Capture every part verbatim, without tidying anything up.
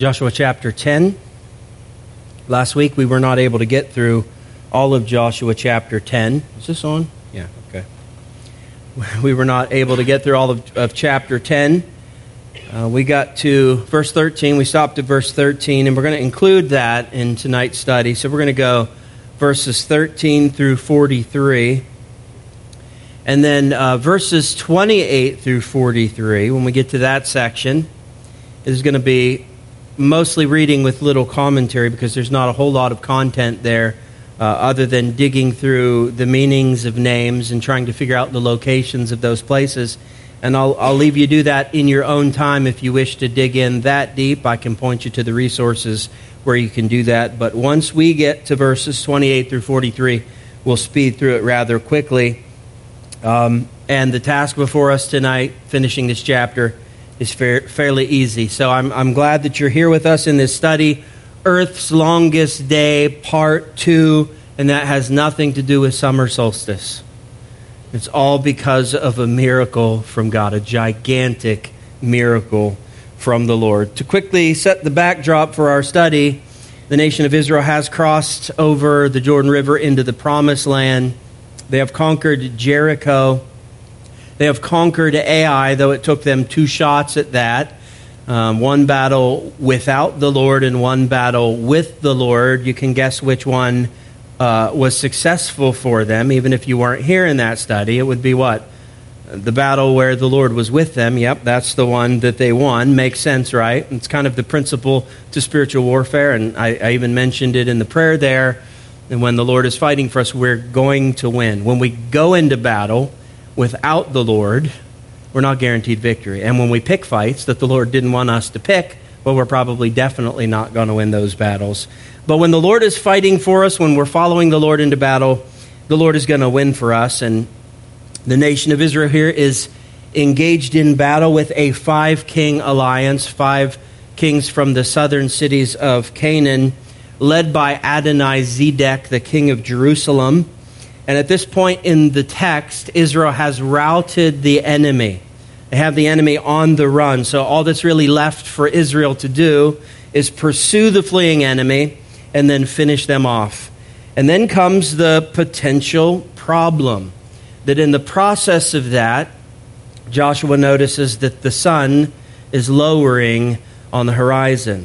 Joshua chapter ten. Last week we were not able to get through all of Joshua chapter ten. Is this on? Yeah, okay. We were not able to get through all of, of chapter ten. Uh, we got to verse thirteen. We stopped at verse thirteen, and we're going to include that in tonight's study. So we're going to go verses thirteen through forty-three. And then uh, verses twenty-eight through forty-three, when we get to that section, is going to be mostly reading with little commentary because there's not a whole lot of content there uh, other than digging through the meanings of names and trying to figure out the locations of those places. And I'll, I'll leave you do that in your own time. If you wish to dig in that deep, I can point you to the resources where you can do that. But once we get to verses twenty-eight through forty-three, we'll speed through it rather quickly. Um, and the task before us tonight, finishing this chapter, is fair, fairly easy. So I'm, I'm glad that you're here with us in this study, Earth's Longest Day, Part two, and that has nothing to do with summer solstice. It's all because of a miracle from God, a gigantic miracle from the Lord. To quickly set the backdrop for our study, the nation of Israel has crossed over the Jordan River into the Promised Land. They have conquered Jericho. They have conquered Ai, though it took them two shots at that. Um, one battle without the Lord and one battle with the Lord. You can guess which one uh, was successful for them. Even if you weren't here in that study, it would be what? The battle where the Lord was with them. Yep, that's the one that they won. Makes sense, right? It's kind of the principle to spiritual warfare, and I, I even mentioned it in the prayer there. And when the Lord is fighting for us, we're going to win. When we go into battle without the Lord, we're not guaranteed victory. And when we pick fights that the Lord didn't want us to pick, well, we're probably definitely not going to win those battles. But when the Lord is fighting for us, when we're following the Lord into battle, the Lord is going to win for us. And the nation of Israel here is engaged in battle with a five-king alliance, five kings from the southern cities of Canaan, led by Adonai-Zedek, the king of Jerusalem. And at this point in the text, Israel has routed the enemy. They have the enemy on the run. So all that's really left for Israel to do is pursue the fleeing enemy and then finish them off. And then comes the potential problem, that in the process of that, Joshua notices that the sun is lowering on the horizon,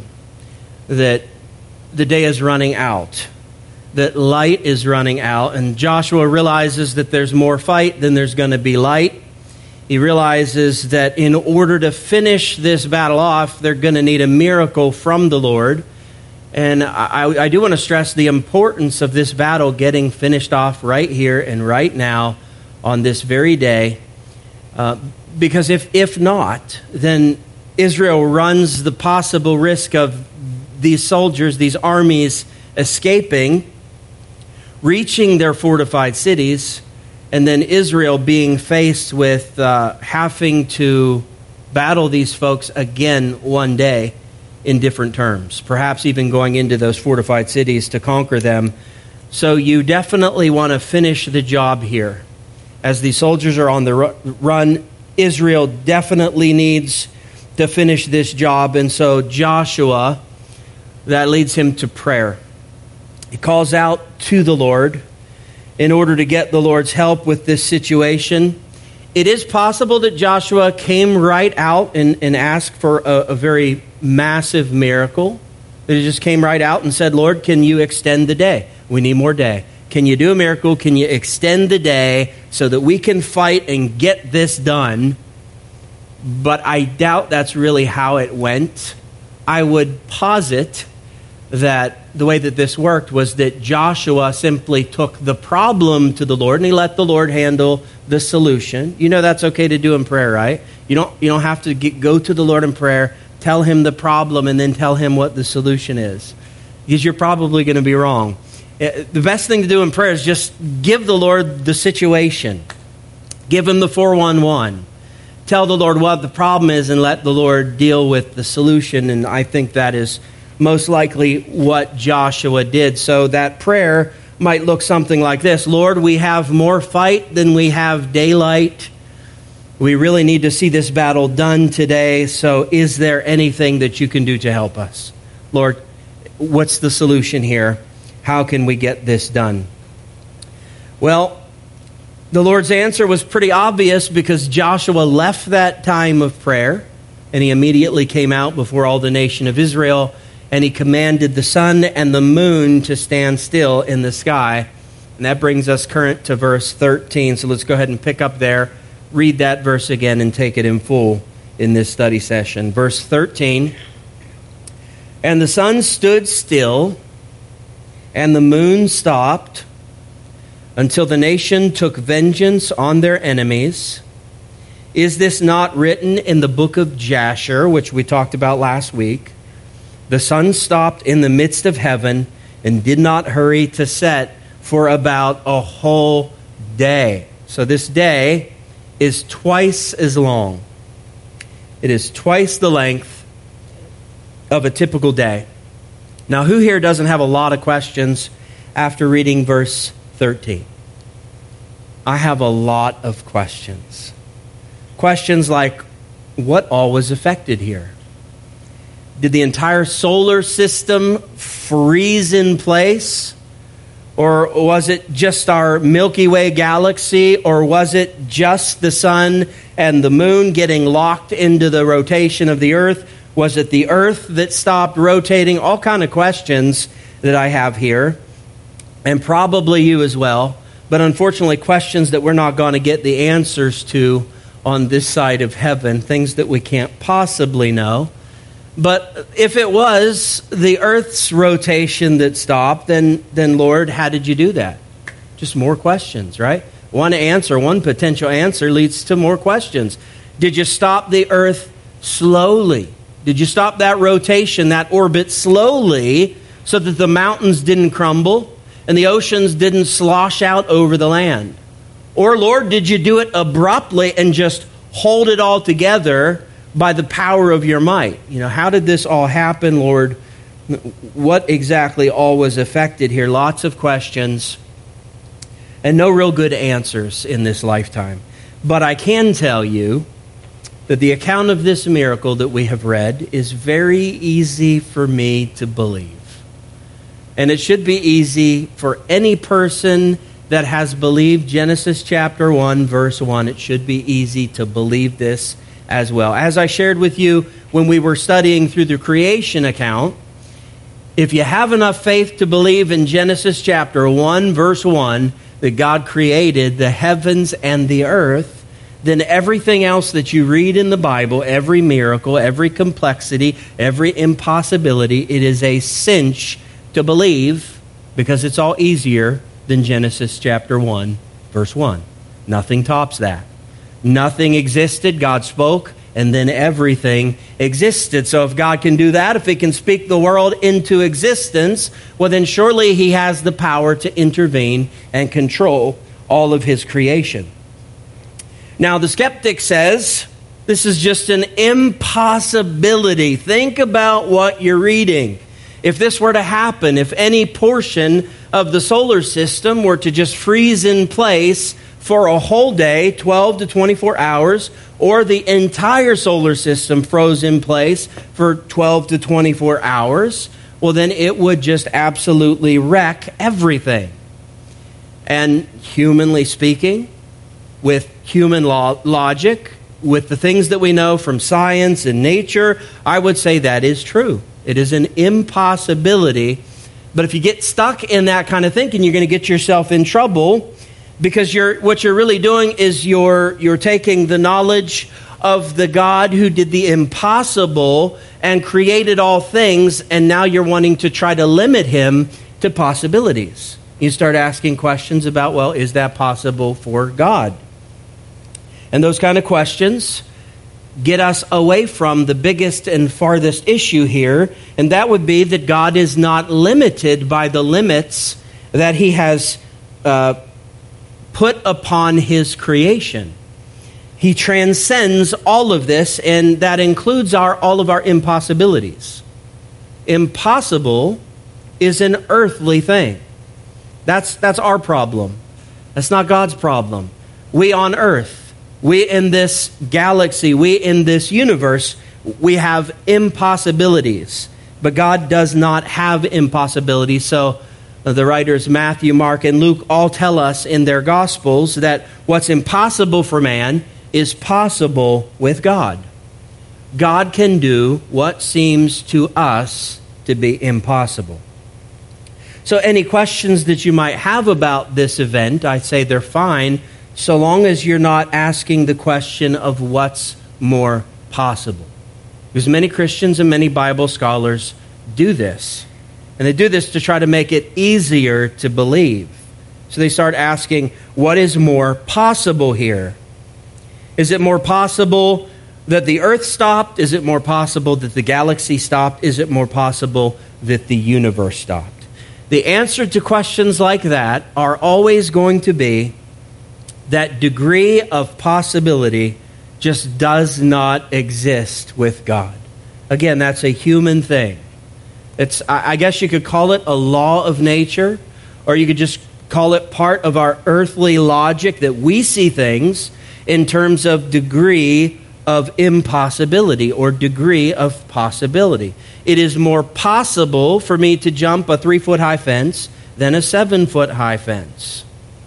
that the day is running out, that light is running out, and Joshua realizes that there's more fight than there's going to be light. He realizes that in order to finish this battle off, they're going to need a miracle from the Lord. And I, I do want to stress the importance of this battle getting finished off right here and right now on this very day. Uh, because if, if not, then Israel runs the possible risk of these soldiers, these armies escaping, reaching their fortified cities, and then Israel being faced with uh, having to battle these folks again one day in different terms, perhaps even going into those fortified cities to conquer them. So you definitely want to finish the job here. As the soldiers are on the run, Israel definitely needs to finish this job, and so Joshua, that leads him to prayer. He calls out to the Lord in order to get the Lord's help with this situation. It is possible that Joshua came right out and, and asked for a, a very massive miracle. That he just came right out and said, Lord, can you extend the day? We need more day. Can you do a miracle? Can you extend the day so that we can fight and get this done? But I doubt that's really how it went. I would posit that the way that this worked was that Joshua simply took the problem to the Lord and he let the Lord handle the solution. You know that's okay to do in prayer, right? You don't you don't have to get, go to the Lord in prayer, tell him the problem, and then tell him what the solution is, because you're probably going to be wrong. The best thing to do in prayer is just give the Lord the situation. Give him the four one one. Tell the Lord what the problem is and let the Lord deal with the solution. And I think that is most likely what Joshua did. So that prayer might look something like this. Lord, we have more fight than we have daylight. We really need to see this battle done today, so is there anything that you can do to help us? Lord, what's the solution here? How can we get this done? Well, the Lord's answer was pretty obvious because Joshua left that time of prayer and he immediately came out before all the nation of Israel and he commanded the sun and the moon to stand still in the sky. And that brings us current to verse thirteen. So let's go ahead and pick up there, read that verse again and take it in full in this study session. Verse thirteen, and the sun stood still and the moon stopped until the nation took vengeance on their enemies. Is this not written in the book of Jasher, which we talked about last week? The sun stopped in the midst of heaven and did not hurry to set for about a whole day. So this day is twice as long. It is twice the length of a typical day. Now, who here doesn't have a lot of questions after reading verse thirteen? I have a lot of questions. Questions like, what all was affected here? Did the entire solar system freeze in place? Or was it just our Milky Way galaxy? Or was it just the sun and the moon getting locked into the rotation of the earth? Was it the earth that stopped rotating? All kind of questions that I have here. And probably you as well. But unfortunately, questions that we're not going to get the answers to on this side of heaven. Things that we can't possibly know. But if it was the earth's rotation that stopped, then, then Lord, how did you do that? Just more questions, right? One answer, one potential answer leads to more questions. Did you stop the earth slowly? Did you stop that rotation, that orbit slowly so that the mountains didn't crumble and the oceans didn't slosh out over the land? Or, Lord, did you do it abruptly and just hold it all together by the power of your might? You know, how did this all happen, Lord? What exactly all was affected here? Lots of questions and no real good answers in this lifetime. But I can tell you that the account of this miracle that we have read is very easy for me to believe. And it should be easy for any person that has believed Genesis chapter one, verse one. It should be easy to believe this as well. As I shared with you when we were studying through the creation account, if you have enough faith to believe in Genesis chapter one, verse one, that God created the heavens and the earth, then everything else that you read in the Bible, every miracle, every complexity, every impossibility, it is a cinch to believe because it's all easier than Genesis chapter one, verse one. Nothing tops that. Nothing existed, God spoke, and then everything existed. So if God can do that, if He can speak the world into existence, well then surely He has the power to intervene and control all of His creation. Now the skeptic says, this is just an impossibility. Think about what you're reading. If this were to happen, if any portion of the solar system were to just freeze in place for a whole day, twelve to twenty-four hours, or the entire solar system froze in place for twelve to twenty-four hours, well then it would just absolutely wreck everything. And humanly speaking, with human lo- logic, with the things that we know from science and nature, I would say that is true. It is an impossibility. But if you get stuck in that kind of thinking, you're going to get yourself in trouble, because you're what you're really doing is you're you're taking the knowledge of the God who did the impossible and created all things, and now you're wanting to try to limit Him to possibilities. You start asking questions about, well, is that possible for God? And those kind of questions get us away from the biggest and farthest issue here, and that would be that God is not limited by the limits that He has uh, put upon His creation. He transcends all of this, and that includes our all of our impossibilities. Impossible is an earthly thing. That's, that's our problem. That's not God's problem. We on earth We in this galaxy, we in this universe, we have impossibilities. But God does not have impossibilities. So the writers Matthew, Mark, and Luke all tell us in their Gospels that what's impossible for man is possible with God. God can do what seems to us to be impossible. So any questions that you might have about this event, I say they're fine, so long as you're not asking the question of what's more possible. Because many Christians and many Bible scholars do this. And they do this to try to make it easier to believe. So they start asking, what is more possible here? Is it more possible that the earth stopped? Is it more possible that the galaxy stopped? Is it more possible that the universe stopped? The answer to questions like that are always going to be that degree of possibility just does not exist with God. Again, that's a human thing. It's, I guess you could call it a law of nature, or you could just call it part of our earthly logic that we see things in terms of degree of impossibility or degree of possibility. It is more possible for me to jump a three-foot-high fence than a seven-foot-high fence.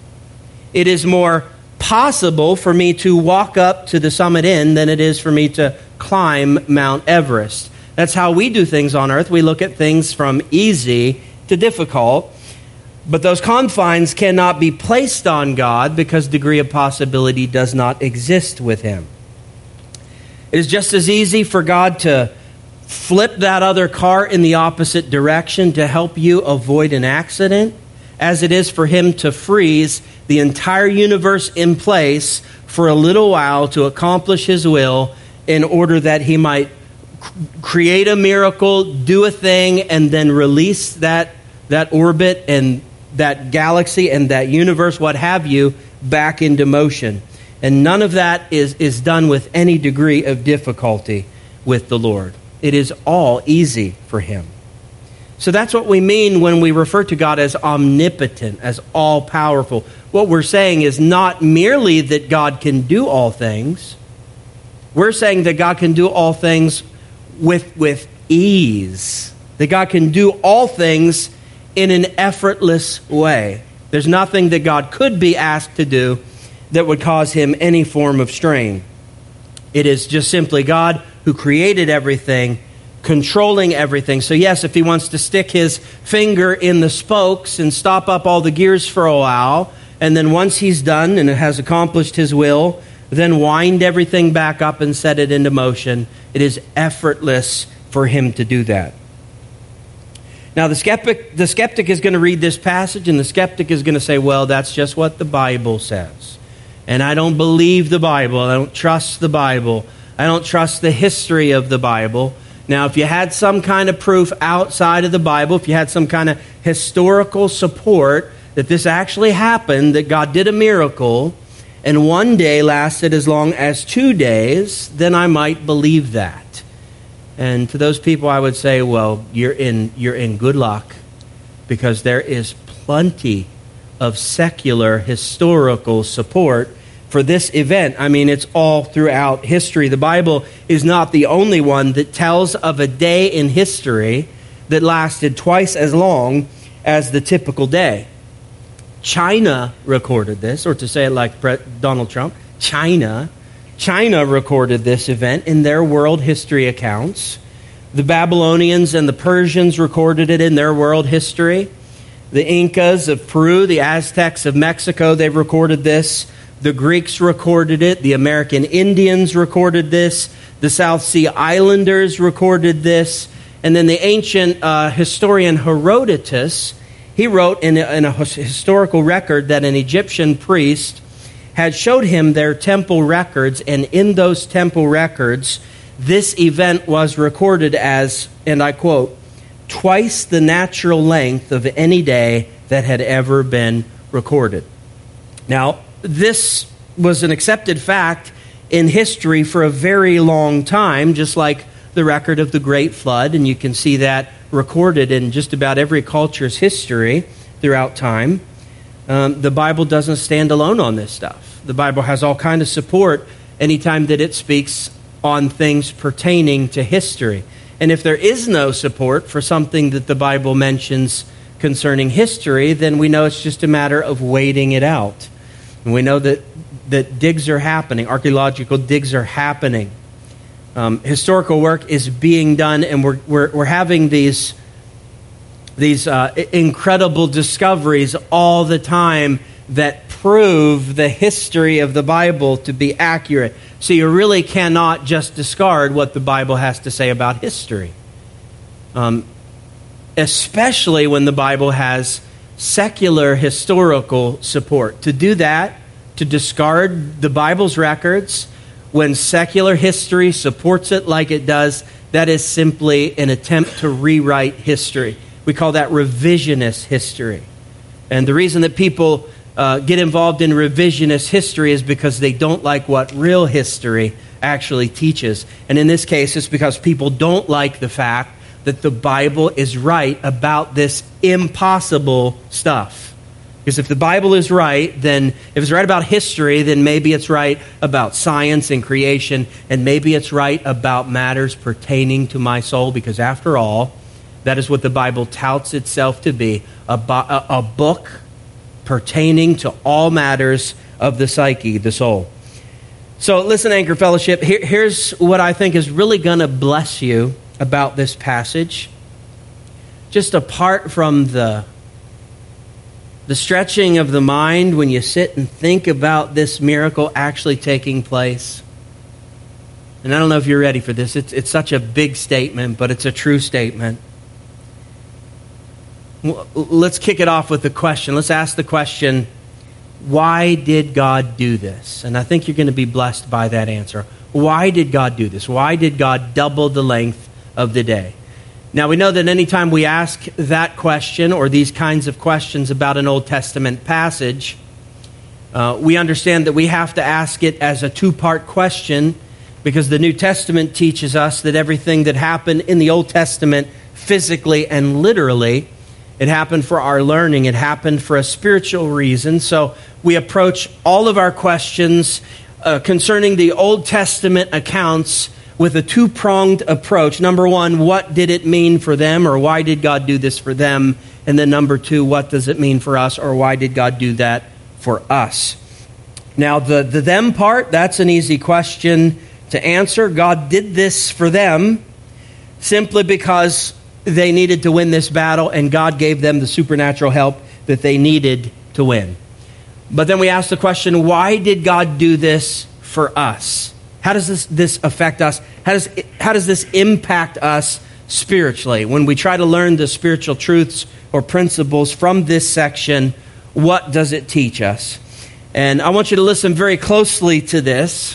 It is more possible for me to walk up to the summit end than it is for me to climb Mount Everest. That's how we do things on earth. We look at things from easy to difficult. But those confines cannot be placed on God because degree of possibility does not exist with Him. It is just as easy for God to flip that other car in the opposite direction to help you avoid an accident as it is for Him to freeze the entire universe in place for a little while to accomplish His will in order that He might create a miracle, do a thing, and then release that, that orbit and that galaxy and that universe, what have you, back into motion. And none of that is, is done with any degree of difficulty with the Lord. It is all easy for Him. So that's what we mean when we refer to God as omnipotent, as all-powerful. What we're saying is not merely that God can do all things. We're saying that God can do all things with, with ease. That God can do all things in an effortless way. There's nothing that God could be asked to do that would cause Him any form of strain. It is just simply God who created everything, controlling everything. So yes, if He wants to stick His finger in the spokes and stop up all the gears for a while, and then once He's done and has accomplished His will, then wind everything back up and set it into motion, it is effortless for Him to do that. Now, the skeptic, the skeptic is going to read this passage, and the skeptic is going to say, well, that's just what the Bible says. And I don't believe the Bible. I don't trust the Bible. I don't trust the history of the Bible. Now, if you had some kind of proof outside of the Bible, if you had some kind of historical support that this actually happened, that God did a miracle, and one day lasted as long as two days, then I might believe that. And to those people, I would say, well, you're in you're in good luck, because there is plenty of secular historical support for this event. I mean, it's all throughout history. The Bible is not the only one that tells of a day in history that lasted twice as long as the typical day. China recorded this, or to say it like Donald Trump, China. China recorded this event in their world history accounts. The Babylonians and the Persians recorded it in their world history. The Incas of Peru, the Aztecs of Mexico, they've recorded this. The Greeks recorded it. The American Indians recorded this. The South Sea Islanders recorded this. And then the ancient uh, historian Herodotus, he wrote in a, in a historical record that an Egyptian priest had showed him their temple records, and in those temple records, this event was recorded as, and I quote, twice the natural length of any day that had ever been recorded. Now, this was an accepted fact in history for a very long time, just like the record of the Great Flood, and you can see that recorded in just about every culture's history throughout time. Um, the Bible doesn't stand alone on this stuff. itself. The Bible has all kind of support anytime that it speaks on things pertaining to history. And if there is no support for something that the Bible mentions concerning history, then we know it's just a matter of waiting it out. And we know that, that digs are happening, archaeological digs are happening. Um, historical work is being done, and we're, we're, we're having these, these uh, incredible discoveries all the time that prove the history of the Bible to be accurate. So you really cannot just discard what the Bible has to say about history. Um, especially when the Bible has secular historical support. To do that, to discard the Bible's records, when secular history supports it like it does, that is simply an attempt to rewrite history. We call that revisionist history. And the reason that people uh, get involved in revisionist history is because they don't like what real history actually teaches. And in this case, it's because people don't like the fact that the Bible is right about this impossible stuff. Because if the Bible is right, then if it's right about history, then maybe it's right about science and creation, and maybe it's right about matters pertaining to my soul, because after all, that is what the Bible touts itself to be, a, a, a book pertaining to all matters of the psyche, the soul. So listen, Anchor Fellowship, here, here's what I think is really going to bless you about this passage. Just apart from the, the stretching of the mind when you sit and think about this miracle actually taking place. And I don't know if you're ready for this. It's, it's such a big statement, but it's a true statement. Let's kick it off with the question. Let's ask the question, why did God do this? And I think you're going to be blessed by that answer. Why did God do this? Why did God double the length of the day? Now, we know that anytime we ask that question or these kinds of questions about an Old Testament passage, uh, we understand that we have to ask it as a two-part question, because the New Testament teaches us that everything that happened in the Old Testament physically and literally, it happened for our learning. It happened for a spiritual reason. So we approach all of our questions uh, concerning the Old Testament accounts with a two-pronged approach. Number one, what did it mean for them, or why did God do this for them? And then number two, what does it mean for us, or why did God do that for us? Now, the, the them part, that's an easy question to answer. God did this for them simply because they needed to win this battle, and God gave them the supernatural help that they needed to win. But then we ask the question, why did God do this for us? How does this, this affect us? How does, it, how does this impact us spiritually? When we try to learn the spiritual truths or principles from this section, what does it teach us? And I want you to listen very closely to this,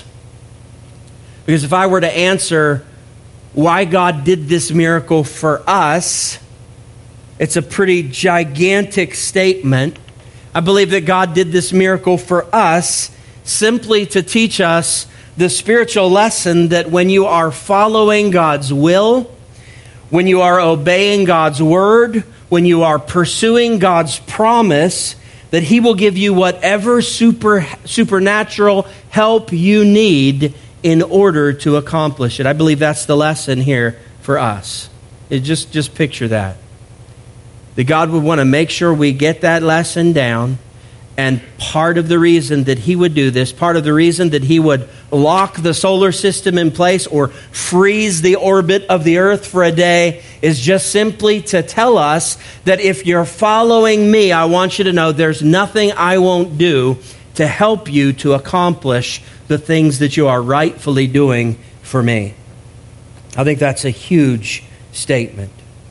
because if I were to answer why God did this miracle for us, it's a pretty gigantic statement. I believe that God did this miracle for us simply to teach us the spiritual lesson that when you are following God's will, when you are obeying God's word, when you are pursuing God's promise, that He will give you whatever super supernatural help you need in order to accomplish it. I believe that's the lesson here for us. It just, just picture that. That God would want to make sure we get that lesson down. And part of the reason that He would do this, part of the reason that He would lock the solar system in place or freeze the orbit of the earth for a day, is just simply to tell us that if you're following me, I want you to know there's nothing I won't do to help you to accomplish the things that you are rightfully doing for me. I think that's a huge statement.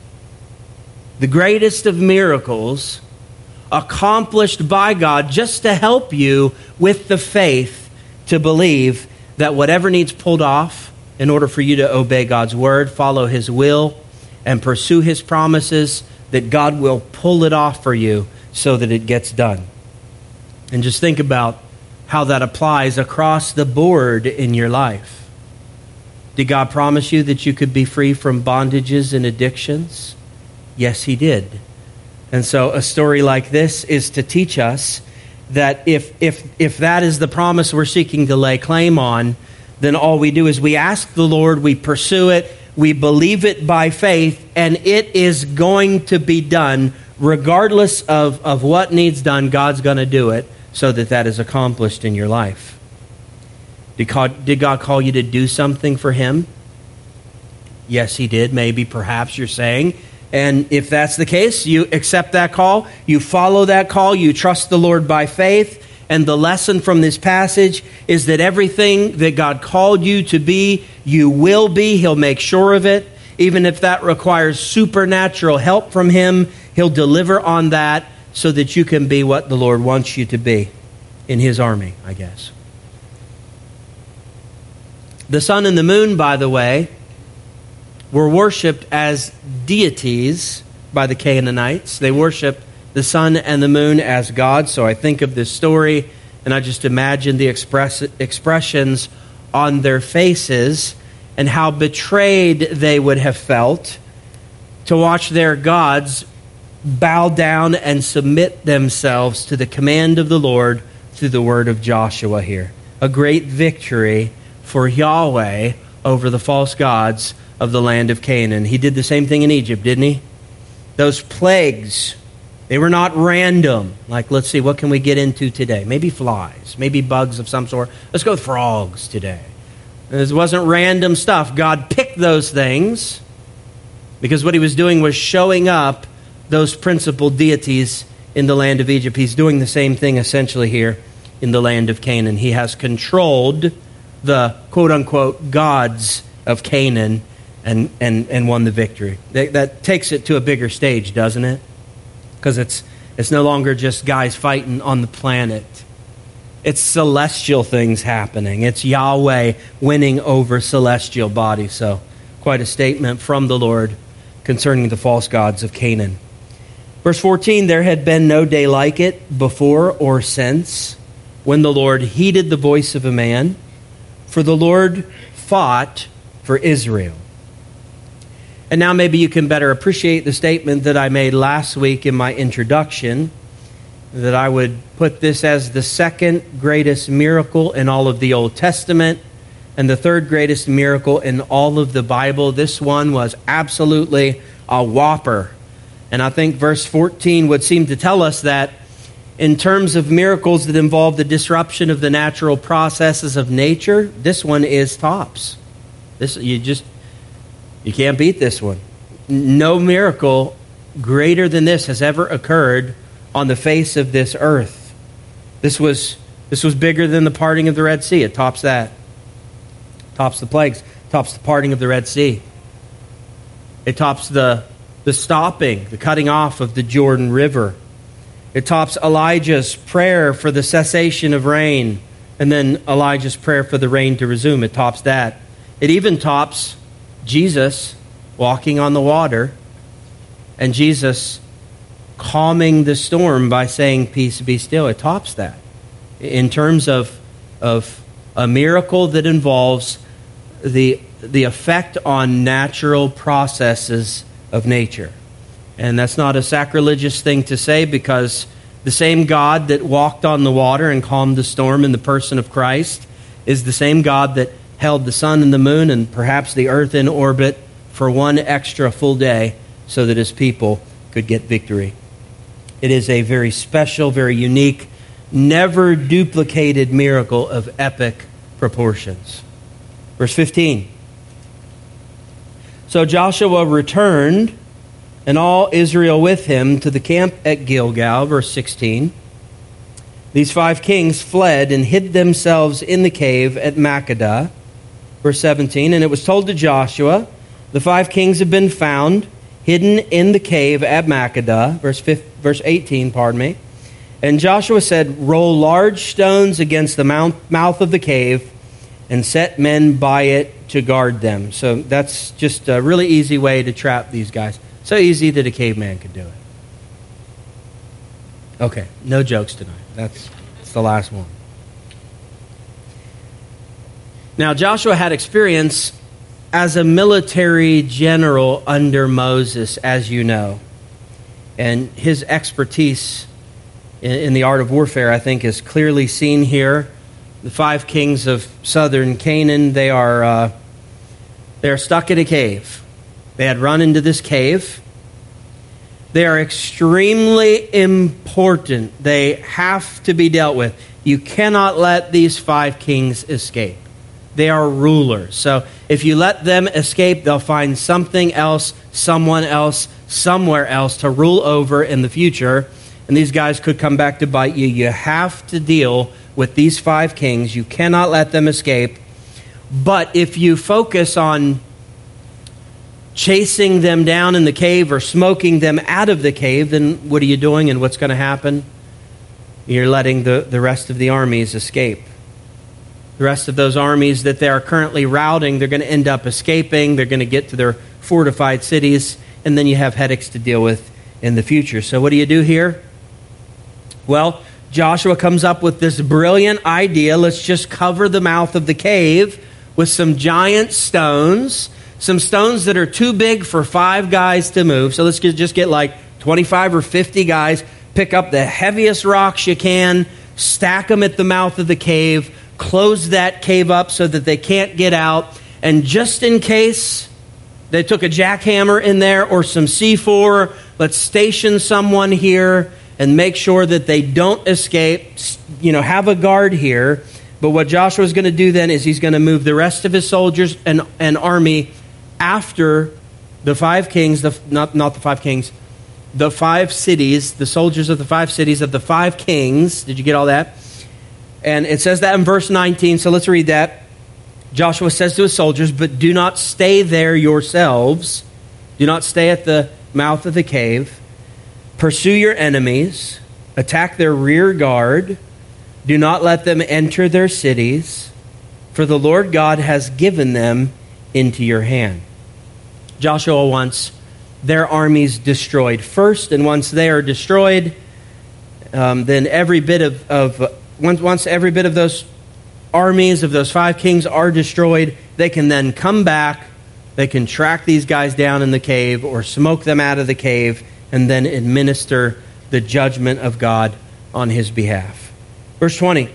The greatest of miracles accomplished by God just to help you with the faith to believe that whatever needs pulled off in order for you to obey God's word, follow His will, and pursue His promises, that God will pull it off for you so that it gets done. And just think about how that applies across the board in your life. Did God promise you that you could be free from bondages and addictions? Yes, He did. And so a story like this is to teach us that if if if that is the promise we're seeking to lay claim on, then all we do is we ask the Lord, we pursue it, we believe it by faith, and it is going to be done regardless of, of what needs done. God's going to do it so that that is accomplished in your life. Did God, did God call you to do something for Him? Yes, He did. Maybe, perhaps you're saying. And if that's the case, you accept that call, you follow that call, you trust the Lord by faith. And the lesson from this passage is that everything that God called you to be, you will be. He'll make sure of it. Even if that requires supernatural help from Him, He'll deliver on that so that you can be what the Lord wants you to be in His army, I guess. The sun and the moon, by the way, were worshipped as deities by the Canaanites. They worshipped the sun and the moon as gods. So I think of this story and I just imagine the express, expressions on their faces and how betrayed they would have felt to watch their gods bow down and submit themselves to the command of the Lord through the word of Joshua here. A great victory for Yahweh over the false gods of the land of Canaan. He did the same thing in Egypt, didn't he? Those plagues, they were not random. Like, let's see, what can we get into today? Maybe flies, maybe bugs of some sort. Let's go with frogs today. This wasn't random stuff. God picked those things because what He was doing was showing up those principal deities in the land of Egypt. He's doing the same thing essentially here in the land of Canaan. He has controlled the quote-unquote gods of Canaan and, and, and won the victory. That, that takes it to a bigger stage, doesn't it? Because it's it's no longer just guys fighting on the planet. It's celestial things happening. It's Yahweh winning over celestial bodies. So quite a statement from the Lord concerning the false gods of Canaan. Verse fourteen, there had been no day like it before or since when the Lord heeded the voice of a man, for the Lord fought for Israel. And now maybe you can better appreciate the statement that I made last week in my introduction, that I would put this as the second greatest miracle in all of the Old Testament and the third greatest miracle in all of the Bible. This one was absolutely a whopper. And I think verse fourteen would seem to tell us that in terms of miracles that involve the disruption of the natural processes of nature, this one is tops. This you just you can't beat this one. No miracle greater than this has ever occurred on the face of this earth. This was this was bigger than the parting of the Red Sea. It tops that. Tops the plagues. Tops the parting of the Red Sea. It tops the the stopping, the cutting off of the Jordan River. It tops Elijah's prayer for the cessation of rain, and then Elijah's prayer for the rain to resume. It tops that. It even tops Jesus walking on the water, and Jesus calming the storm by saying, "Peace, be still." It tops that in terms of of a miracle that involves the the effect on natural processes of nature. And that's not a sacrilegious thing to say, because the same God that walked on the water and calmed the storm in the person of Christ is the same God that held the sun and the moon and perhaps the earth in orbit for one extra full day so that His people could get victory. It is a very special, very unique, never duplicated miracle of epic proportions. Verse fifteen. So Joshua returned, and all Israel with him, to the camp at Gilgal. Verse sixteen. These five kings fled and hid themselves in the cave at Makkedah. Verse seventeen. And it was told to Joshua, the five kings have been found, hidden in the cave at Makkedah. Verse verse eighteen, pardon me. And Joshua said, roll large stones against the mouth of the cave and set men by it to guard them. So that's just a really easy way to trap these guys. So easy that a caveman could do it. Okay, no jokes tonight. That's, that's the last one. Now, Joshua had experience as a military general under Moses, as you know. And his expertise in, in the art of warfare, I think, is clearly seen here. The five kings of southern Canaan, they are uh, they are stuck in a cave. They had run into this cave. They are extremely important. They have to be dealt with. You cannot let these five kings escape. They are rulers. So if you let them escape, they'll find something else, someone else, somewhere else to rule over in the future. And these guys could come back to bite you. You have to deal with these five kings. You cannot let them escape. But if you focus on chasing them down in the cave or smoking them out of the cave, then what are you doing and what's going to happen? You're letting the, the rest of the armies escape. The rest of those armies that they are currently routing, they're going to end up escaping. They're going to get to their fortified cities, and then you have headaches to deal with in the future. So what do you do here? Well, Joshua comes up with this brilliant idea. Let's just cover the mouth of the cave with some giant stones, some stones that are too big for five guys to move. So let's just get like twenty-five or fifty guys, pick up the heaviest rocks you can, stack them at the mouth of the cave, close that cave up so that they can't get out. And just in case they took a jackhammer in there or some C four, let's station someone here and make sure that they don't escape. You know, have a guard here. But what Joshua is going to do then is he's going to move the rest of his soldiers and, and army after the five kings, the, not, not the five kings, the five cities, the soldiers of the five cities of the five kings. Did you get all that? And it says that in verse nineteen, so let's read that. Joshua says to his soldiers, "But do not stay there yourselves. Do not stay at the mouth of the cave. Pursue your enemies. Attack their rear guard. Do not let them enter their cities, for the Lord God has given them into your hand." Joshua wants their armies destroyed first, and once they are destroyed, um, then every bit of... of Once, once every bit of those armies, of those five kings are destroyed, they can then come back, they can track these guys down in the cave or smoke them out of the cave and then administer the judgment of God on his behalf. Verse twenty,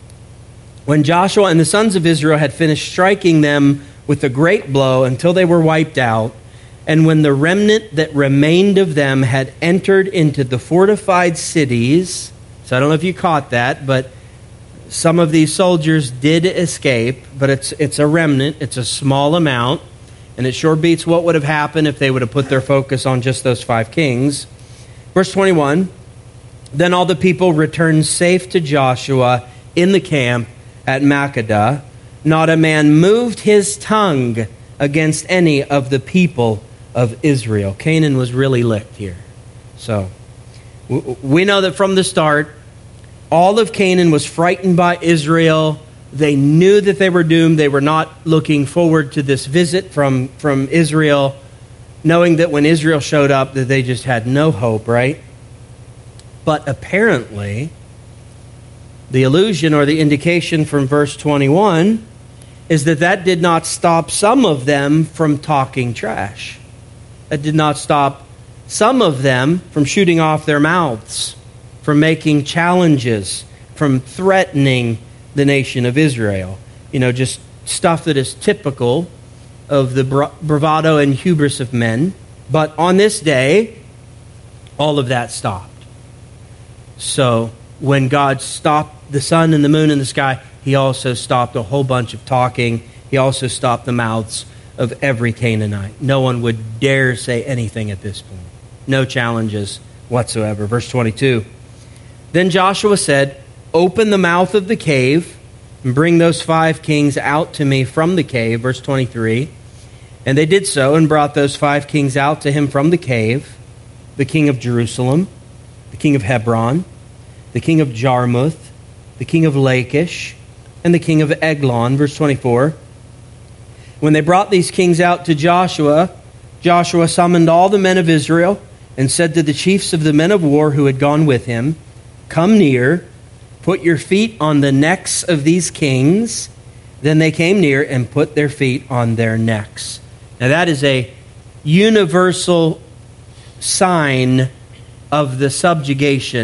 when Joshua and the sons of Israel had finished striking them with a great blow until they were wiped out, and when the remnant that remained of them had entered into the fortified cities... So I don't know if you caught that, but some of these soldiers did escape, but it's it's a remnant, it's a small amount, and it sure beats what would have happened if they would have put their focus on just those five kings. Verse twenty-one, then all the people returned safe to Joshua in the camp at Makkedah. Not a man moved his tongue against any of the people of Israel. Canaan was really licked here. So we know that from the start, all of Canaan was frightened by Israel. They knew that they were doomed. They were not looking forward to this visit from, from Israel, knowing that when Israel showed up, that they just had no hope, right? But apparently, the allusion or the indication from verse twenty-one is that that did not stop some of them from talking trash. That did not stop some of them from shooting off their mouths, from making challenges, from threatening the nation of Israel. You know, just stuff that is typical of the bravado and hubris of men. But on this day, all of that stopped. So when God stopped the sun and the moon in the sky, he also stopped a whole bunch of talking. He also stopped the mouths of every Canaanite. No one would dare say anything at this point. No challenges whatsoever. Verse twenty-two. Then Joshua said, "Open the mouth of the cave and bring those five kings out to me from the cave." Verse twenty-three. And they did so and brought those five kings out to him from the cave: the king of Jerusalem, the king of Hebron, the king of Jarmuth, the king of Lachish, and the king of Eglon. Verse twenty-four. When they brought these kings out to Joshua, Joshua summoned all the men of Israel and said to the chiefs of the men of war who had gone with him, "Come near, put your feet on the necks of these kings." Then they came near and put their feet on their necks. Now that is a universal sign of the subjugation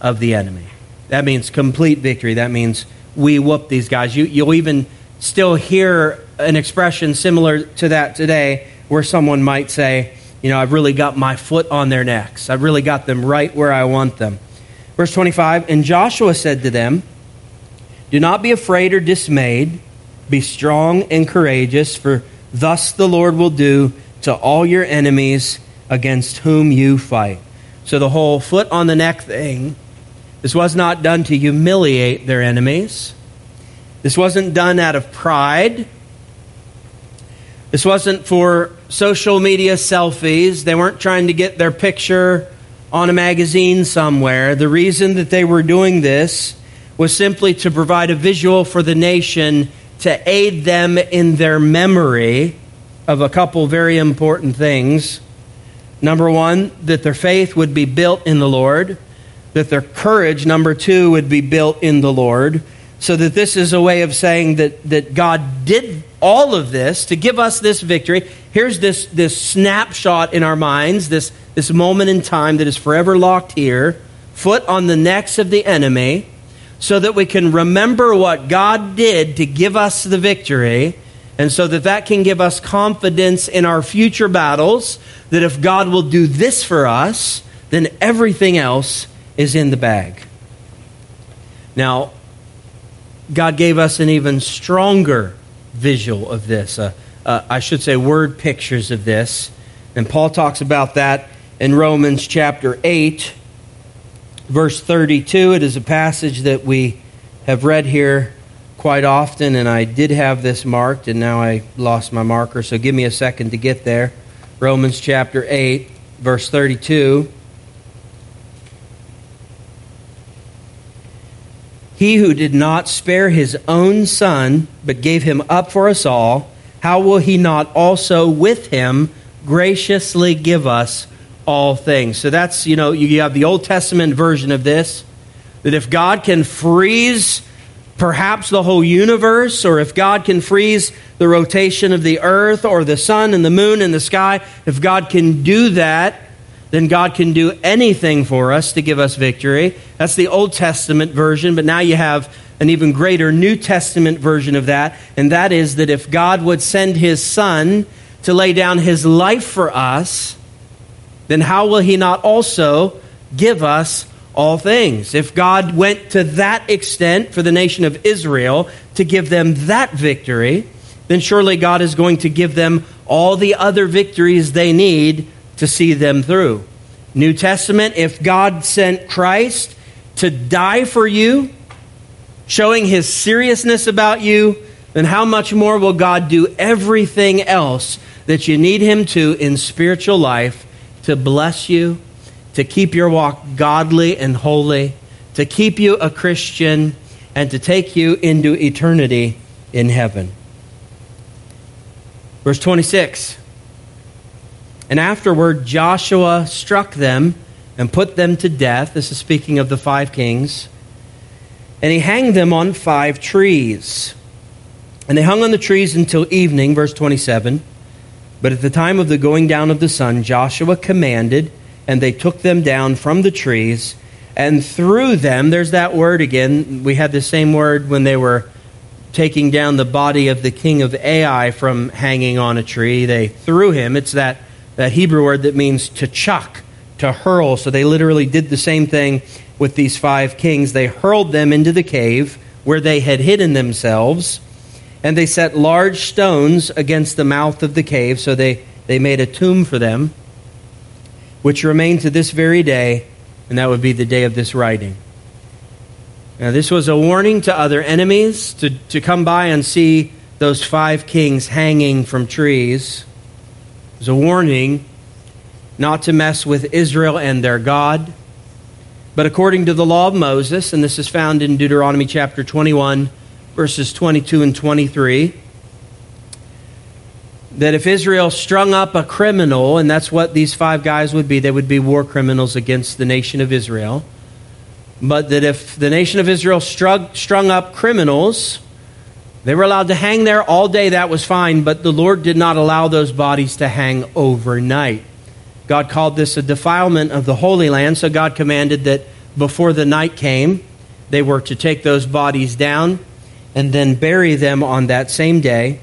of the enemy. That means complete victory. That means we whoop these guys. You, you'll even still hear an expression similar to that today where someone might say, you know, I've really got my foot on their necks. I've really got them right where I want them. Verse twenty-five, and Joshua said to them, do not be afraid or dismayed. Be strong and courageous, for thus the Lord will do to all your enemies against whom you fight. So the whole foot on the neck thing, this was not done to humiliate their enemies. This wasn't done out of pride. This wasn't for social media selfies. They weren't trying to get their picture on a magazine somewhere. The reason that they were doing this was simply to provide a visual for the nation to aid them in their memory of a couple very important things. Number one, that their faith would be built in the Lord. That their courage, number two, would be built in the Lord. So that this is a way of saying that, that God did all of this to give us this victory. Here's this, this snapshot in our minds, this, this moment in time that is forever locked here, foot on the necks of the enemy, so that we can remember what God did to give us the victory, and so that that can give us confidence in our future battles, that if God will do this for us, then everything else is in the bag. Now, God gave us an even stronger visual of this. Uh, uh, I should say word pictures of this. And Paul talks about that in Romans chapter eight, verse thirty-two. It is a passage that we have read here quite often, and I did have this marked, and now I lost my marker, so give me a second to get there. Romans chapter eight, verse thirty-two. He who did not spare his own son, but gave him up for us all, how will he not also with him graciously give us all things? So that's, you know, you have the Old Testament version of this, that if God can freeze perhaps the whole universe, or if God can freeze the rotation of the earth or the sun and the moon and the sky, if God can do that, then God can do anything for us to give us victory. That's the Old Testament version, but now you have an even greater New Testament version of that, and that is that if God would send His Son to lay down His life for us, then how will He not also give us all things? If God went to that extent for the nation of Israel to give them that victory, then surely God is going to give them all the other victories they need to see them through. New Testament, if God sent Christ to die for you, showing His seriousness about you, then how much more will God do everything else that you need Him to in spiritual life to bless you, to keep your walk godly and holy, to keep you a Christian, and to take you into eternity in heaven. Verse twenty-six. And afterward Joshua struck them and put them to death. This is speaking of the five kings. And he hanged them on five trees. And they hung on the trees until evening, verse twenty-seven. But at the time of the going down of the sun, Joshua commanded, and they took them down from the trees and threw them. There's that word again. We had the same word when they were taking down the body of the king of Ai from hanging on a tree. They threw him. It's that, that Hebrew word that means to chuck, to hurl. So they literally did the same thing with these five kings. They hurled them into the cave where they had hidden themselves, and they set large stones against the mouth of the cave. So they, they made a tomb for them, which remain to this very day, and that would be the day of this writing. Now, this was a warning to other enemies to, to come by and see those five kings hanging from trees. It was a warning not to mess with Israel and their God. But according to the law of Moses, and this is found in Deuteronomy chapter twenty-one, verses twenty-two and twenty-three, that if Israel strung up a criminal, and that's what these five guys would be, they would be war criminals against the nation of Israel, but that if the nation of Israel strung, strung up criminals, they were allowed to hang there all day, that was fine, but the Lord did not allow those bodies to hang overnight. God called this a defilement of the Holy Land, so God commanded that before the night came, they were to take those bodies down and then bury them on that same day.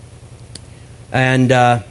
And uh,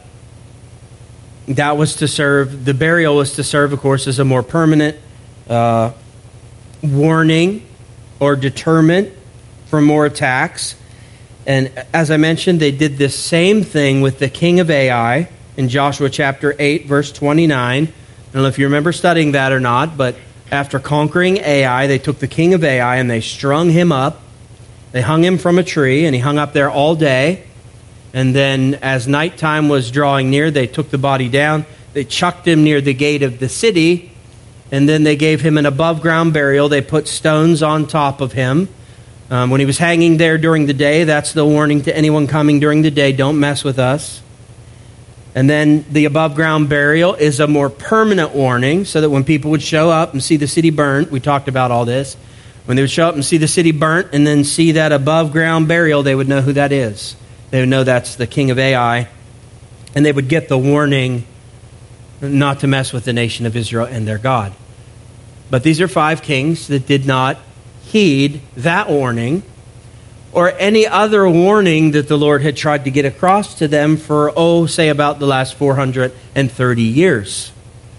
that was to serve, the burial was to serve, of course, as a more permanent uh, warning or deterrent for more attacks. And as I mentioned, they did this same thing with the king of Ai in Joshua chapter eight, verse twenty-nine. I don't know if you remember studying that or not, but after conquering Ai, they took the king of Ai and they strung him up. They hung him from a tree, and he hung up there all day. And then as nighttime was drawing near, they took the body down. They chucked him near the gate of the city, and then they gave him an above-ground burial. They put stones on top of him. Um, when he was hanging there during the day, that's the warning to anyone coming during the day, don't mess with us. And then the above-ground burial is a more permanent warning, so that when people would show up and see the city burnt, we talked about all this, when they would show up and see the city burnt and then see that above-ground burial, they would know who that is. They would know that's the king of Ai, and they would get the warning not to mess with the nation of Israel and their God. But these are five kings that did not heed that warning or any other warning that the Lord had tried to get across to them for, oh, say about the last four hundred thirty years.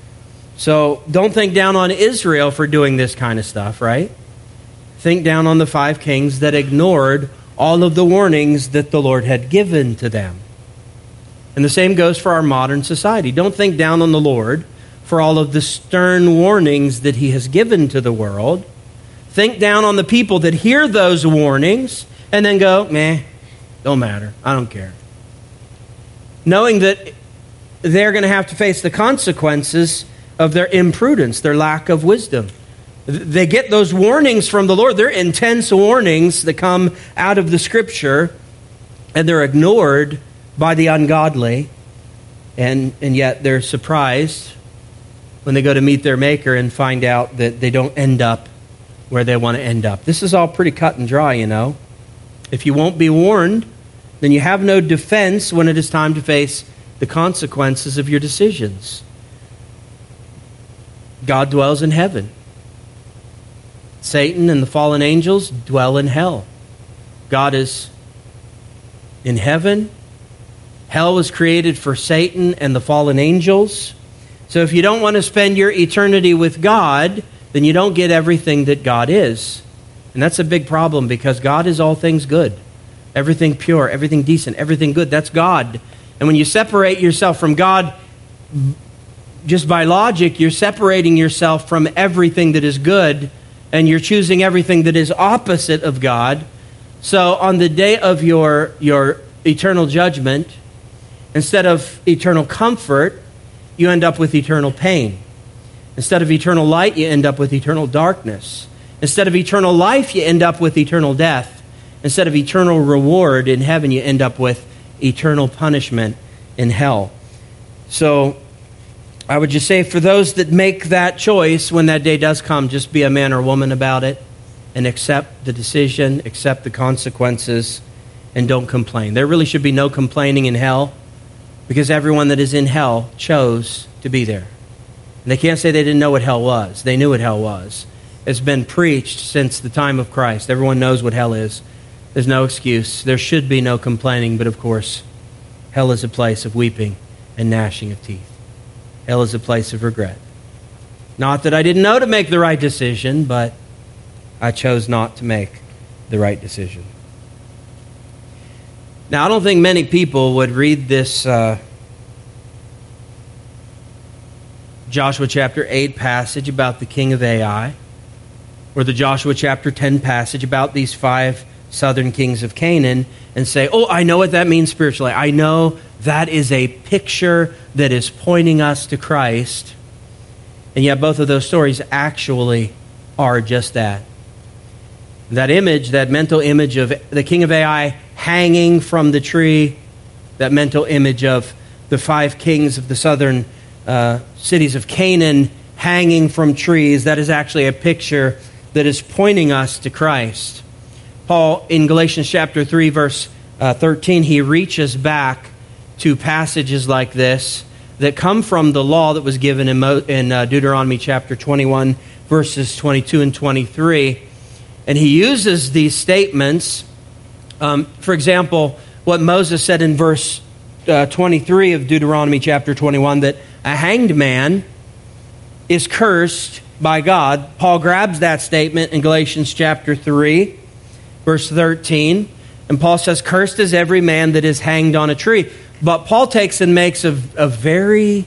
So don't think down on Israel for doing this kind of stuff, right? Think down on the five kings that ignored all of the warnings that the Lord had given to them. And the same goes for our modern society. Don't think down on the Lord for all of the stern warnings that he has given to the world. Think down on the people that hear those warnings and then go, meh, don't matter, I don't care. Knowing that they're going to have to face the consequences of their imprudence, their lack of wisdom. They get those warnings from the Lord. They're intense warnings that come out of the Scripture, and they're ignored by the ungodly, and, and yet they're surprised when they go to meet their Maker and find out that they don't end up where they want to end up. This is all pretty cut and dry, you know. If you won't be warned, then you have no defense when it is time to face the consequences of your decisions. God dwells in heaven. Satan and the fallen angels dwell in hell. God is in heaven. Hell was created for Satan and the fallen angels. So if you don't want to spend your eternity with God, then you don't get everything that God is. And that's a big problem, because God is all things good. Everything pure, everything decent, everything good. That's God. And when you separate yourself from God, just by logic, you're separating yourself from everything that is good, and you're choosing everything that is opposite of God. So on the day of your, your eternal judgment, instead of eternal comfort, you end up with eternal pain. Instead of eternal light, you end up with eternal darkness. Instead of eternal life, you end up with eternal death. Instead of eternal reward in heaven, you end up with eternal punishment in hell. So I would just say, for those that make that choice, when that day does come, just be a man or woman about it and accept the decision, accept the consequences, and don't complain. There really should be no complaining in hell, because everyone that is in hell chose to be there. And they can't say they didn't know what hell was. They knew what hell was. It's been preached since the time of Christ. Everyone knows what hell is. There's no excuse. There should be no complaining, but of course, hell is a place of weeping and gnashing of teeth. Hell is a place of regret. Not that I didn't know to make the right decision, but I chose not to make the right decision. Now, I don't think many people would read this uh, Joshua chapter eight passage about the king of Ai, or the Joshua chapter ten passage about these five southern kings of Canaan, and say, oh, I know what that means spiritually. I know that is a picture that is pointing us to Christ. And yet both of those stories actually are just that. That image, that mental image of the king of Ai hanging from the tree, that mental image of the five kings of the southern uh, cities of Canaan hanging from trees, that is actually a picture that is pointing us to Christ. Paul, in Galatians chapter three, verse uh, thirteen, he reaches back to passages like this that come from the law that was given in, Mo- in uh, Deuteronomy chapter twenty-one, verses twenty-two and twenty-three. And he uses these statements. Um, for example, what Moses said in verse uh, twenty-three of Deuteronomy chapter twenty-one, that a hanged man is cursed by God. Paul grabs that statement in Galatians chapter three, verse thirteen. And Paul says, cursed is every man that is hanged on a tree. But Paul takes and makes a, a very,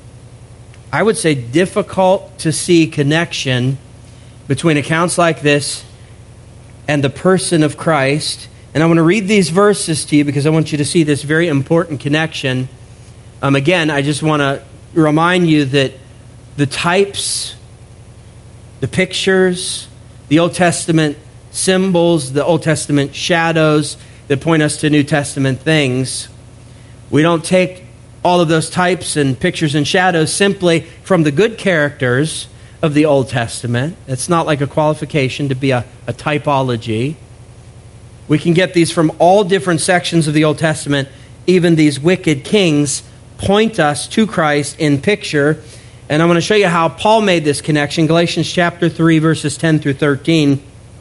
I would say, difficult to see connection between accounts like this and the person of Christ. And I want to read these verses to you because I want you to see this very important connection. Um, again, I just want to remind you that the types, the pictures, the Old Testament symbols, the Old Testament shadows that point us to New Testament things, we don't take all of those types and pictures and shadows simply from the good characters of the Old Testament. It's not like a qualification to be a, a typology. We can get these from all different sections of the Old Testament. Even these wicked kings point us to Christ in picture. And I'm going to show you how Paul made this connection. Galatians chapter three, verses ten through thirteen.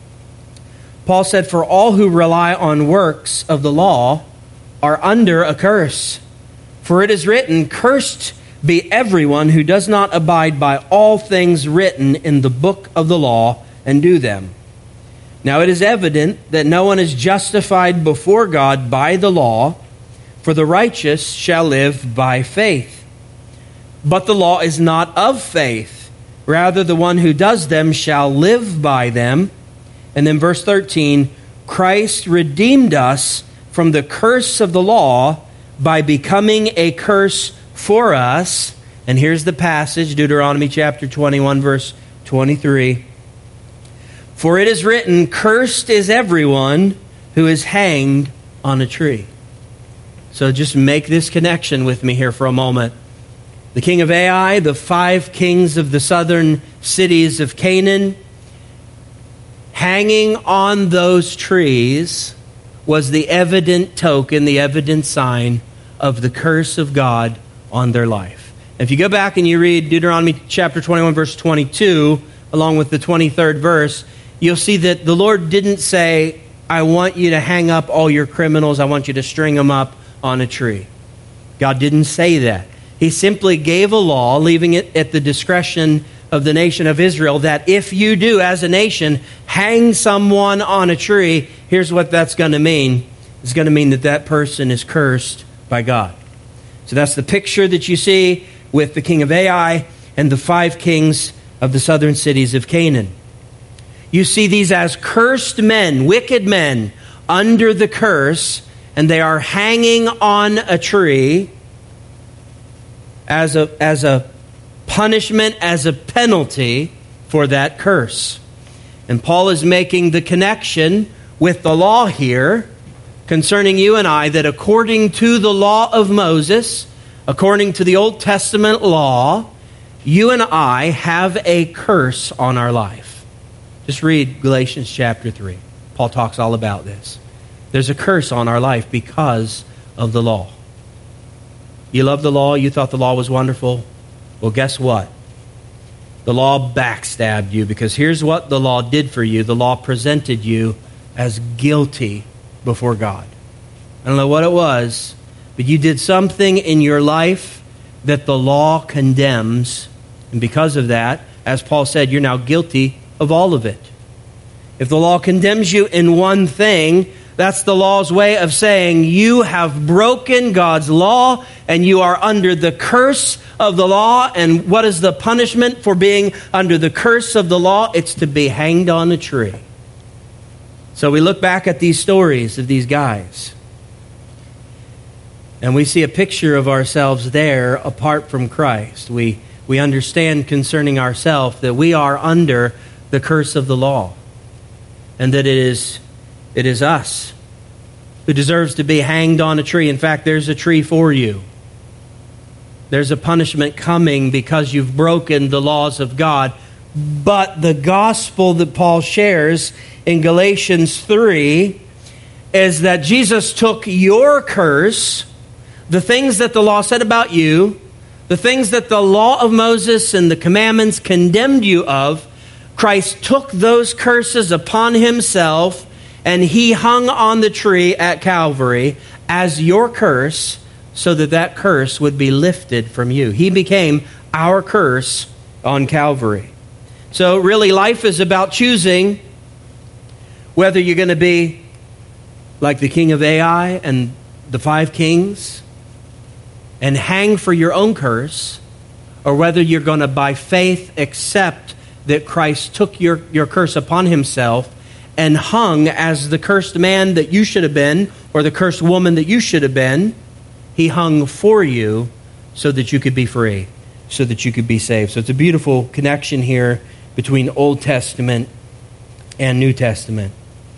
Paul said, for all who rely on works of the law are under a curse. For it is written, cursed be everyone who does not abide by all things written in the book of the law and do them. Now it is evident that no one is justified before God by the law, for the righteous shall live by faith. But the law is not of faith. Rather, the one who does them shall live by them. And then verse thirteen, Christ redeemed us from the curse of the law by becoming a curse for us. And here's the passage, Deuteronomy chapter twenty-one, verse twenty-three. For it is written, cursed is everyone who is hanged on a tree. So just make this connection with me here for a moment. The king of Ai, the five kings of the southern cities of Canaan, hanging on those trees was the evident token, the evident sign of the curse of God on their life. If you go back and you read Deuteronomy chapter twenty-one, verse twenty-two, along with the twenty-third verse, you'll see that the Lord didn't say, I want you to hang up all your criminals, I want you to string them up on a tree. God didn't say that. He simply gave a law, leaving it at the discretion of the nation of Israel, that if you do, as a nation, hang someone on a tree, here's what that's going to mean. It's going to mean that that person is cursed by God. So that's the picture that you see with the king of Ai and the five kings of the southern cities of Canaan. You see these as cursed men, wicked men, under the curse, and they are hanging on a tree as a, as a punishment, as a penalty for that curse. And Paul is making the connection with the law here concerning you and I, that according to the law of Moses, according to the Old Testament law, you and I have a curse on our life. Just read Galatians chapter three. Paul talks all about this. There's a curse on our life because of the law. You love the law, you thought the law was wonderful. Well, guess what? The law backstabbed you, because here's what the law did for you. The law presented you as guilty before God. I don't know what it was, but you did something in your life that the law condemns. And because of that, as Paul said, you're now guilty of all of it. If the law condemns you in one thing, that's the law's way of saying you have broken God's law and you are under the curse of the law. And what is the punishment for being under the curse of the law? It's to be hanged on a tree. So we look back at these stories of these guys, and we see a picture of ourselves there apart from Christ. We, we understand concerning ourselves that we are under the curse of the law, and that it is It is us who deserves to be hanged on a tree. In fact, there's a tree for you. There's a punishment coming because you've broken the laws of God. But the gospel that Paul shares in Galatians three is that Jesus took your curse, the things that the law said about you, The things that the law of Moses and the commandments condemned you of, Christ took those curses upon himself, and he hung on the tree at Calvary as your curse, so that that curse would be lifted from you. He became our curse on Calvary. So really, life is about choosing whether you're going to be like the king of Ai and the five kings and hang for your own curse, or whether you're going to, by faith, accept that Christ took your, your curse upon himself and hung as the cursed man that you should have been, or the cursed woman that you should have been. He hung for you so that you could be free, so that you could be saved. So it's a beautiful connection here between Old Testament and New Testament.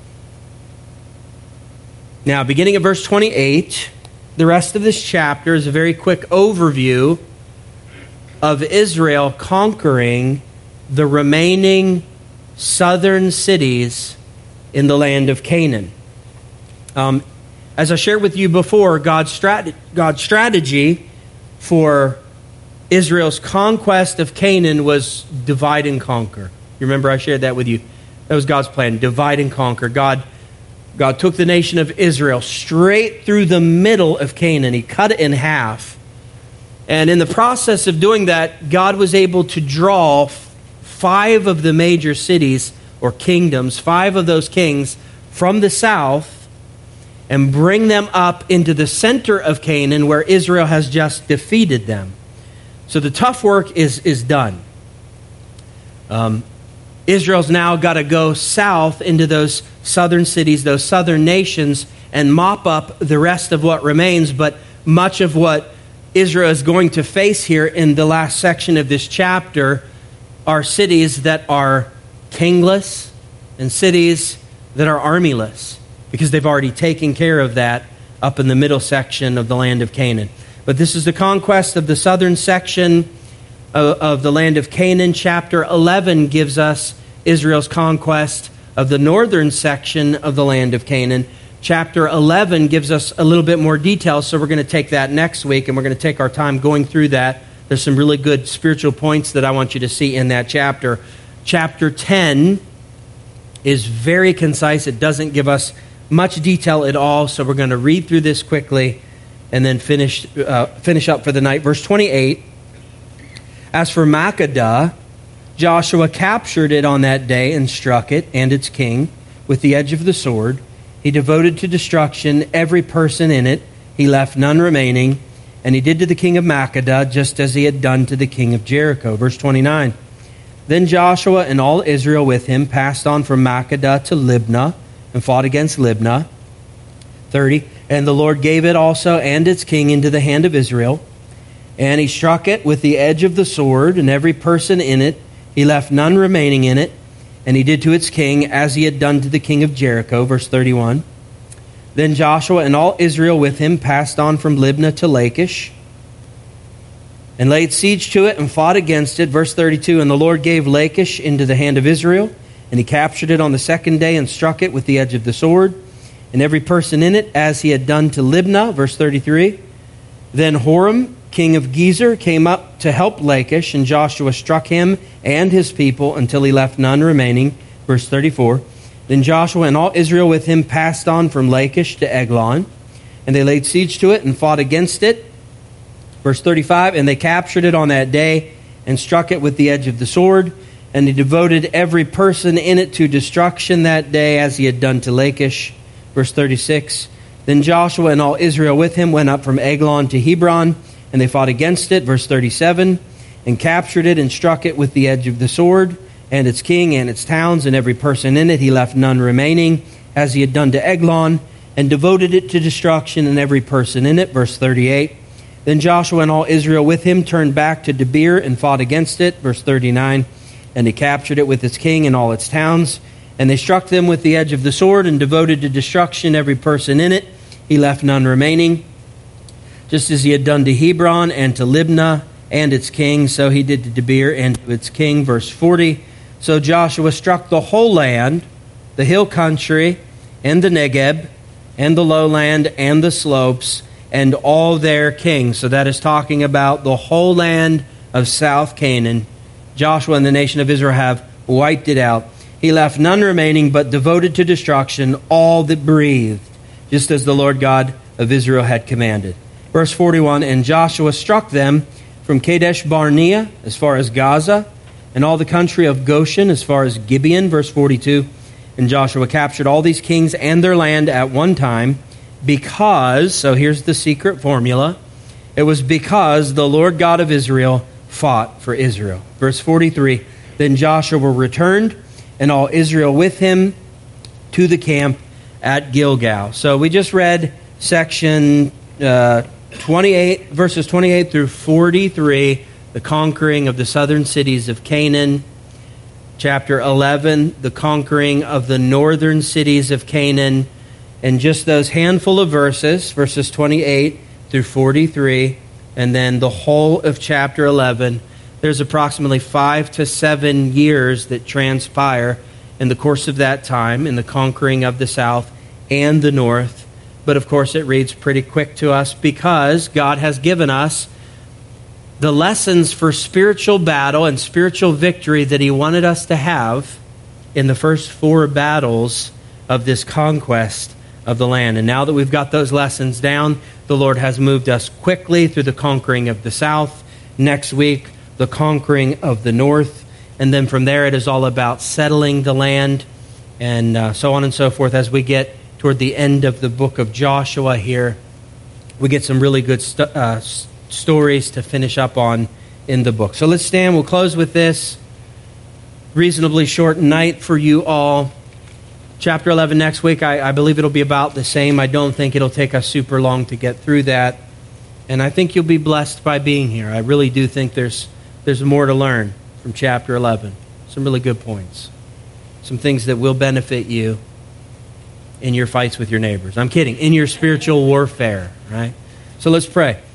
Now, beginning at verse twenty-eight, the rest of this chapter is a very quick overview of Israel conquering the remaining southern cities in the land of Canaan. Um, as I shared with you before, God's, strat- God's strategy for Israel's conquest of Canaan was divide and conquer. You remember I shared that with you? That was God's plan, divide and conquer. God, God took the nation of Israel straight through the middle of Canaan. He cut it in half. And in the process of doing that, God was able to draw five of the major cities or kingdoms, five of those kings from the south, and bring them up into the center of Canaan where Israel has just defeated them. So the tough work is, is done. Um, Israel's now got to go south into those southern cities, those southern nations, and mop up the rest of what remains. But much of what Israel is going to face here in the last section of this chapter are cities that are kingless and cities that are armyless, because they've already taken care of that up in the middle section of the land of Canaan. But this is the conquest of the southern section of, of the land of Canaan. Chapter eleven gives us Israel's conquest of the northern section of the land of Canaan. Chapter eleven gives us a little bit more detail, so we're going to take that next week, and we're going to take our time going through that. There's some really good spiritual points that I want you to see in that chapter. Chapter ten is very concise. It doesn't give us much detail at all, so we're going to read through this quickly and then finish uh, finish up for the night. Verse twenty-eight, as for Makkedah, Joshua captured it on that day and struck it and its king with the edge of the sword. He devoted to destruction every person in it. He left none remaining. And he did to the king of Makkedah just as he had done to the king of Jericho. Verse twenty-nine, then Joshua and all Israel with him passed on from Makkedah to Libnah and fought against Libnah. thirty, and the Lord gave it also and its king into the hand of Israel. And he struck it with the edge of the sword, and every person in it. He left none remaining in it. And he did to its king as he had done to the king of Jericho. Verse thirty-one. Then Joshua and all Israel with him passed on from Libnah to Lachish, and laid siege to it and fought against it. Verse thirty-two, and the Lord gave Lachish into the hand of Israel, and he captured it on the second day and struck it with the edge of the sword, and every person in it as he had done to Libnah. Verse thirty-three. Then Horam, king of Gezer, came up to help Lachish, and Joshua struck him and his people until he left none remaining. Verse thirty-four. Then Joshua and all Israel with him passed on from Lachish to Eglon, and they laid siege to it and fought against it. Verse thirty-five, and they captured it on that day and struck it with the edge of the sword, and he devoted every person in it to destruction that day as he had done to Lachish. Verse thirty-six, then Joshua and all Israel with him went up from Eglon to Hebron, and they fought against it. Verse thirty-seven, and captured it and struck it with the edge of the sword, and its king and its towns and every person in it. He left none remaining as he had done to Eglon, and devoted it to destruction and every person in it. Verse thirty-eight, then Joshua and all Israel with him turned back to Debir and fought against it. Verse thirty-nine, and they captured it with its king and all its towns, and they struck them with the edge of the sword and devoted to destruction every person in it. He left none remaining. Just as he had done to Hebron and to Libnah and its king, so he did to Debir and to its king. Verse forty, so Joshua struck the whole land, the hill country, and the Negeb, and the lowland, and the slopes, and all their kings. So that is talking about the whole land of South Canaan. Joshua and the nation of Israel have wiped it out. He left none remaining, but devoted to destruction all that breathed, just as the Lord God of Israel had commanded. Verse forty-one, and Joshua struck them from Kadesh Barnea as far as Gaza, and all the country of Goshen as far as Gibeon. Verse forty-two, and Joshua captured all these kings and their land at one time, because, so here's the secret formula, it was because the Lord God of Israel fought for Israel. Verse forty-three, then Joshua returned, and all Israel with him, to the camp at Gilgal. So we just read section uh, twenty-eight, verses twenty-eight through forty-three, the conquering of the southern cities of Canaan. Chapter eleven, the conquering of the northern cities of Canaan. And just those handful of verses, verses twenty-eight through forty-three, and then the whole of chapter eleven, there's approximately five to seven years that transpire in the course of that time in the conquering of the south and the north. But of course it reads pretty quick to us because God has given us the lessons for spiritual battle and spiritual victory that He wanted us to have in the first four battles of this conquest of the land. And now that we've got those lessons down, the Lord has moved us quickly through the conquering of the south. Next week, the conquering of the north. And then from there, it is all about settling the land and uh, so on and so forth. As we get toward the end of the book of Joshua here, we get some really good st- uh, stories to finish up on in the book. So let's stand. We'll close with this. Reasonably short night for you all. Chapter eleven next week, I, I believe it'll be about the same. I don't think it'll take us super long to get through that. And I think you'll be blessed by being here. I really do think there's there's more to learn from chapter eleven. Some really good points. Some things that will benefit you in your fights with your neighbors. I'm kidding. In your spiritual warfare, right? So let's pray.